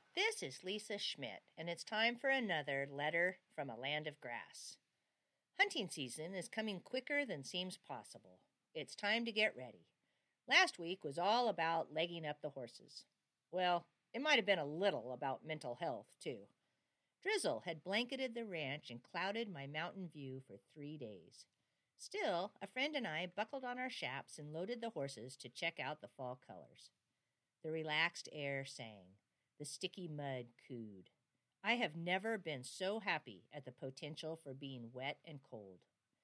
This is Lisa Schmidt, and it's time for another letter from a land of grass. Hunting season is coming quicker than seems possible. It's time to get ready. Last week was all about legging up the horses. Well, it might have been a little about mental health, too. Drizzle had blanketed the ranch and clouded my mountain view for 3 days. Still, a friend and I buckled on our chaps and loaded the horses to check out the fall colors. The relaxed air sang. The sticky mud cooed. I have never been so happy at the potential for being wet and cold.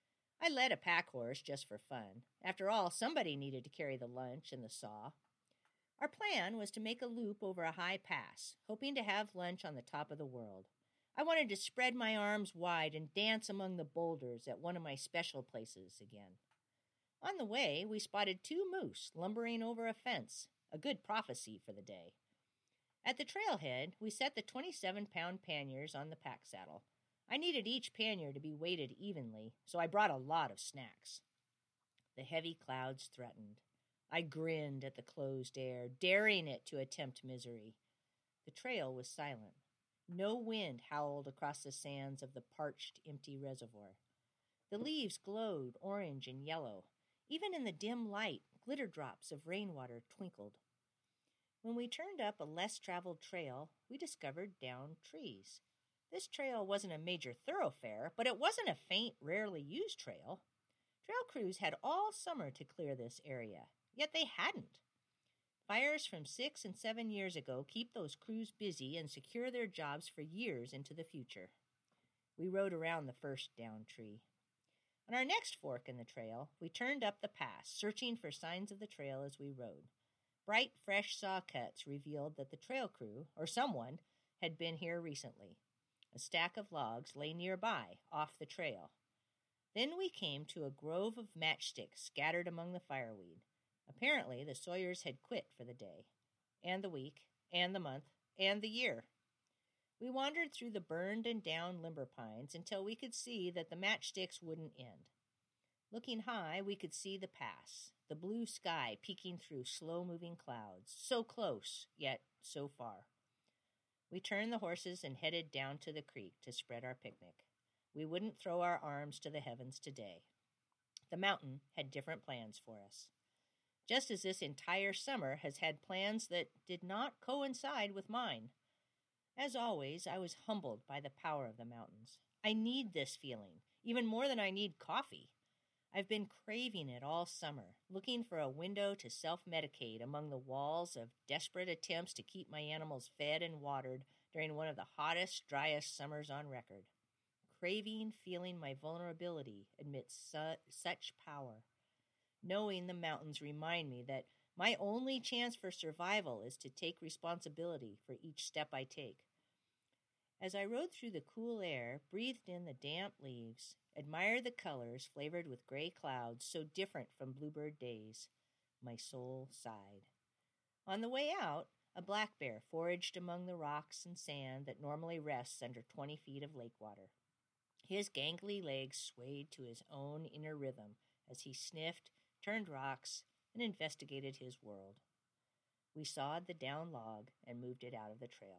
I led a pack horse just for fun. After all, somebody needed to carry the lunch and the saw. Our plan was to make a loop over a high pass, hoping to have lunch on the top of the world. I wanted to spread my arms wide and dance among the boulders at one of my special places again. On the way, we spotted 2 moose lumbering over a fence, a good prophecy for the day. At the trailhead, we set the 27-pound panniers on the pack saddle. I needed each pannier to be weighted evenly, so I brought a lot of snacks. The heavy clouds threatened. I grinned at the closed air, daring it to attempt misery. The trail was silent. No wind howled across the sands of the parched, empty reservoir. The leaves glowed orange and yellow. Even in the dim light, glitter drops of rainwater twinkled. When we turned up a less-traveled trail, we discovered downed trees. This trail wasn't a major thoroughfare, but it wasn't a faint, rarely used trail. Trail crews had all summer to clear this area, yet they hadn't. Fires from 6 and 7 years ago keep those crews busy and secure their jobs for years into the future. We rode around the first downed tree. On our next fork in the trail, we turned up the pass, searching for signs of the trail as we rode. Bright, fresh saw cuts revealed that the trail crew, or someone, had been here recently. A stack of logs lay nearby, off the trail. Then we came to a grove of matchsticks scattered among the fireweed. Apparently, the Sawyers had quit for the day, and the week, and the month, and the year. We wandered through the burned and down limber pines until we could see that the matchsticks wouldn't end. Looking high, we could see the pass, the blue sky peeking through slow-moving clouds, so close, yet so far. We turned the horses and headed down to the creek to spread our picnic. We wouldn't throw our arms to the heavens today. The mountain had different plans for us. Just as this entire summer has had plans that did not coincide with mine. As always, I was humbled by the power of the mountains. I need this feeling, even more than I need coffee. I've been craving it all summer, looking for a window to self-medicate among the walls of desperate attempts to keep my animals fed and watered during one of the hottest, driest summers on record. Craving, feeling my vulnerability amidst such power. Knowing the mountains remind me that my only chance for survival is to take responsibility for each step I take. As I rode through the cool air, breathed in the damp leaves, admired the colors flavored with gray clouds so different from bluebird days, my soul sighed. On the way out, a black bear foraged among the rocks and sand that normally rests under 20 feet of lake water. His gangly legs swayed to his own inner rhythm as he sniffed, turned rocks, and investigated his world. We sawed the down log and moved it out of the trail.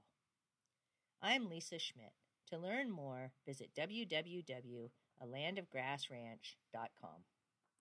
I'm Lisa Schmidt. To learn more, visit www.alandofgrassranch.com.